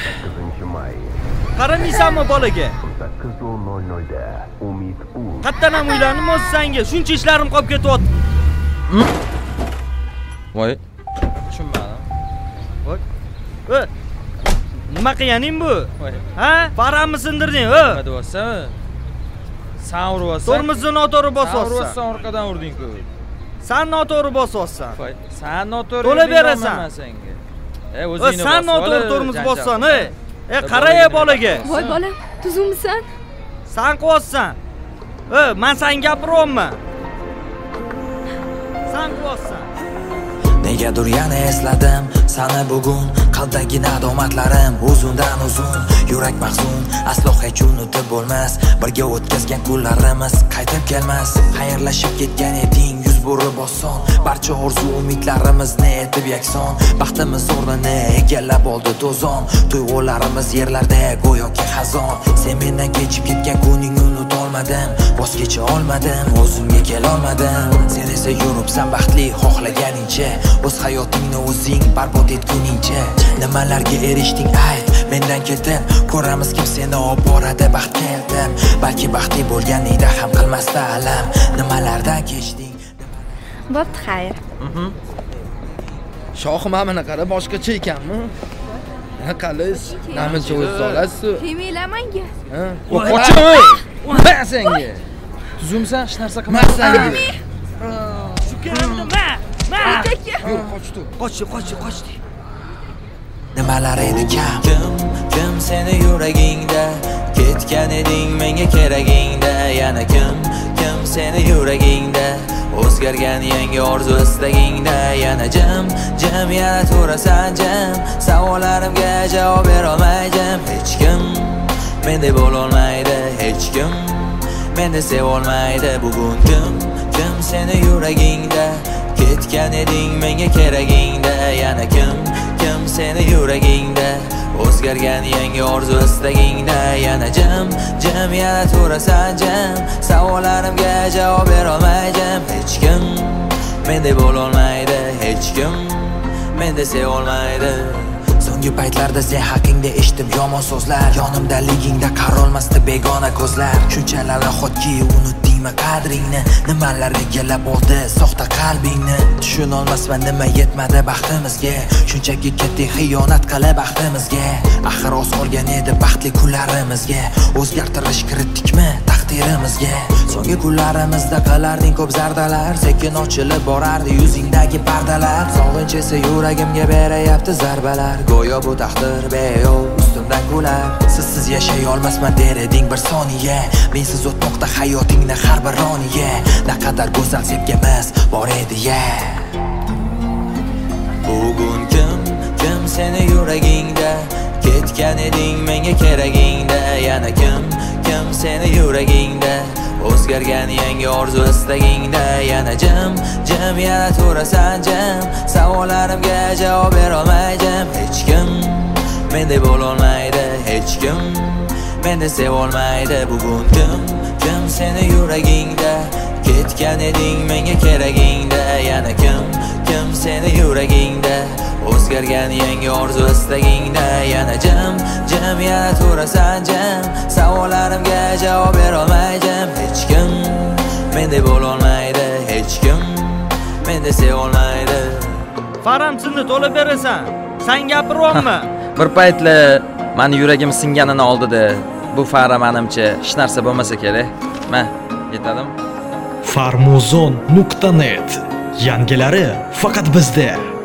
Qaramaysanmi bolaga? 8:00 da Umid U. Qattan ham uylandim o'z senga. Shuncha ishlarim qolib ketyapti. Voy. Tushunmadim. Voy. Nima qilganing bu? Ha? Faramni sindirding, Nima deyapsan? Sen uribsan. Tormozni noto'g'ri bosyapsan. Uribsan, orqadan urding-ku. Sen noto'g'ri bosyapsan. Sen noto'g'ri to'lab berasan senga. O'zingni sen noto'g'ri tormoz bossan, qaray bolaga. Voy bolam, tuzumsan? Sen qilyapsan. Men sen gapiryapman. Sen qilyapsan. Negadir yana esladim sani bugun, qalbdagi nadomatlarim uzundan uzun, yurak mahzun, aslo hech unutib bo'lmas, birga o'tkazgan kunlarimiz qaytib kelmas. Xayrlashib ketgan eding yuz burib oson, barcha orzu umidlarimizni etib yakson, baxtimiz o'rnini egallab oldi to'zon, tuyg'ularimiz yerlarda go'yoki xazon. Sen mendan kechib ketgan kuningni unutolmadim, voz kecha olmadim, o'zimga kelolmadim. Sen esa yuribsan baxtli xohlaganingcha, o'z hayotingni o'zing barbod etguningcha. Nimalarga erishding ayt, mendan ketib, ko'ramiz kim seni olib boradi baxtga eltib. Balki baxtli bo'lganingda ham qilmasda alam, nimalardan kechding. Bo'pti, xayr. Shohim mana qara boshqacha ekanmi? Qalis, namuncha o'z olasiz. Qiymaylamanga. Qochib! Ba senga. Tuzumsan, hech narsa qilmassan. Shu keramda Yo'q, qochdi. Qochdi. Nimalar edi kim seni yuragingda, ketgan eding menga keragingda. Yana kim seni yuragingda, o'zgargan yangi orzu istagingda. Yana jim yana turasan jim, savollarimga javob bera olmaydim. Hech kim mendek bo'lolmaydi, hech kim meni sevolmaydi. Bugun kim seni yuragingda, ketgan eding menga keragingda. Yana kim seni yuragingda, o'zgargan yangi orzu istagingda. Yana jim yana turasan jim, savollarimga javob bera olmaydim. Hech kim mendek bo'lolmaydi, hech kim meni sevolmaydi. So'nggi paytlarda sen haqingda eshitdim yomon so'zlar, yonimdaligingda qarolmasdi begona ko'zlar. Shunchalar nahotki unutdingmi qadringni, nimalar egallab oldi soxta qalbingni. Tushunolmasman nima yetmadi baxtimizga, shunchaki ketding xiyonat qilib baxtimizga. Axir oz qolgan edi baxtli kunlarimizga, o'zgartirish kiritdikmi taqdirimizga. So'nggi kunlarimizda qilarding ko'p zardalar, sekin ochilib borardi yuzingdagi pardalar. Sog'inch esa yuragimga berayapti zarbalar, go'yo bu taqdir beayov ustimdan kular. Sizsiz yashay olmasman der eding bir soniya, mensiz o'tmoqda hayotingni har bir roniya. Naqadar go'zal sevgimiz bor edi ya. Bugun kim seni yuragingda, ketgan eding menga keragingda. Yana kim seni yuragingda, o'zgargan yangi orzu istagingda. Yana jim yana turasan jim, savollarimga javob bera olmaydim. Hech kim mendek bo'lolmaydi, hech kim meni sevolmaydi. Bugun kim seni yuragingda, ketgan eding menga keragingda. Yana kim seni yuragingda, o'zgargan yangi orzu istagingda. Yana jim yana turasan jim, savollarimga javob bera olmaydim. Hech kim mendek bo'lolmaydi, hech kim meni sevolmaydi. Faramchini to'lab berasan. Sen gapiryapmi? Bir paytlar meni yuragim singanini oldida bu fara menimcha hech narsa bo'lmasa kerak. Yetadimi? Farmuzon.net yangilari faqat bizda.